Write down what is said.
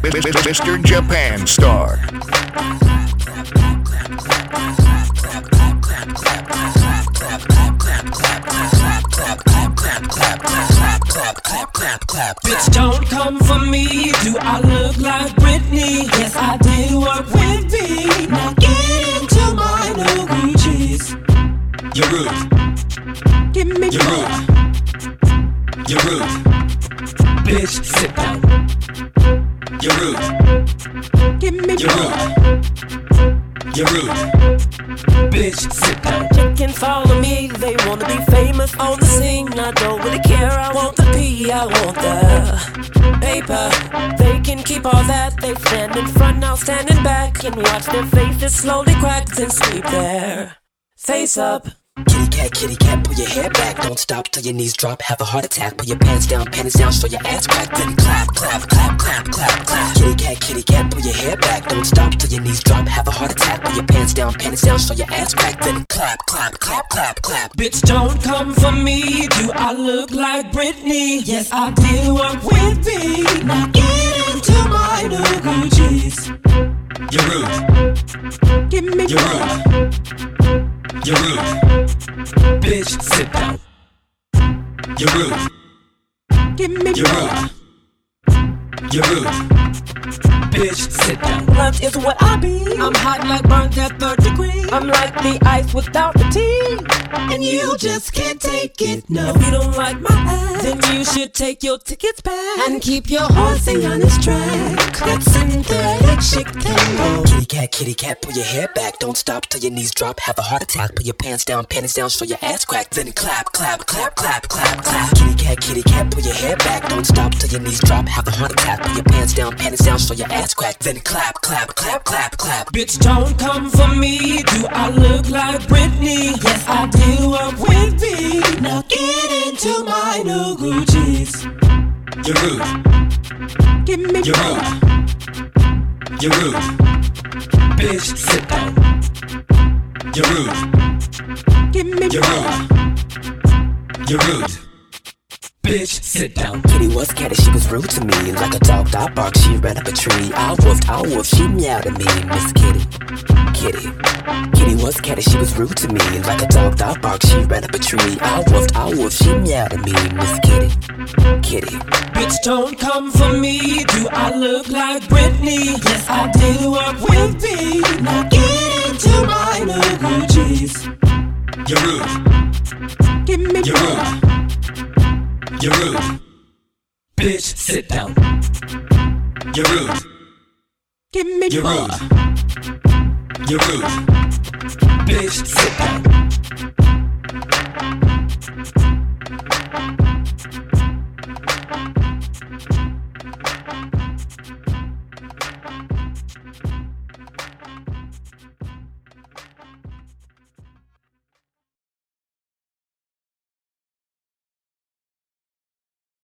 Mr. Japan Star. Bitch, don't come for me. Do I look like Britney? Yes, I did work with me. Now get into my new Gucci's. You're rude. Give me You're more. rude. You're rude. Bitch, sit down. You're rude. Give me You're more. rude. You're rude. Bitch, sit down. They can follow me. They wanna be famous on the scene. I don't really care. I want the P. I want the paper. They can keep all that. They stand in front, now standing back, and watch their faces slowly crack, then sweep their face up. Kitty cat, pull your hair back. Don't stop till your knees drop, have a heart attack. Pull your pants down, show your ass crack. Then clap, clap, clap, clap, clap, clap. Kitty cat, pull your hair back. Don't stop till your knees drop, have a heart attack. Pull your pants down, show your ass crack. Then clap, clap, clap, clap, clap. Bitch, don't come for me. Do I look like Britney? Yes, I did work with me. Now get into my new Gucci's. You're rude. Give me You're more. rude. You're rude. Bitch, sit down. You're rude. Give me You're more. rude. You're rude. Bitch, sit down. Blunt is what I be. I'm hot like burnt at 3rd degree. I'm like the ice without the tea. And you just can't take it, no. If you don't like my ass, then you should take your tickets back and keep your horsing on his track. That synthetic chick tango. Kitty cat, pull your hair back. Don't stop till your knees drop, have a heart attack. Pull your pants down, show your ass crack. Then clap, clap, clap, clap, clap, clap. Kitty cat, pull your hair back. Don't stop till your knees drop, have a heart attack. Pull your pants down, show your ass crack. Then clap, clap, clap, clap, clap. Bitch, don't come for me. Do I look like Britney? Yes, I did work with me. Now get into my new Gucci's. You're rude. Give me You're more. rude. You're rude. Bitch, sit down. You're rude. Give me You're more. rude. You're rude. Bitch, sit down. Kitty was catty, she was rude to me. Like a dog that barked, she ran up a tree. I woofed, she meowed at me. Miss Kitty was catty, she was rude to me. Like a dog that barked, she ran up a tree. I woofed, she meowed at me. Miss Kitty. Bitch, don't come for me. Do I look like Britney? Yes, I did work with me. Now get into my new Gucci's. You're rude. Give me You're more. rude. You're rude. Bitch, sit down. You're rude. Give me You're more. rude. You're rude. Bitch, sit down.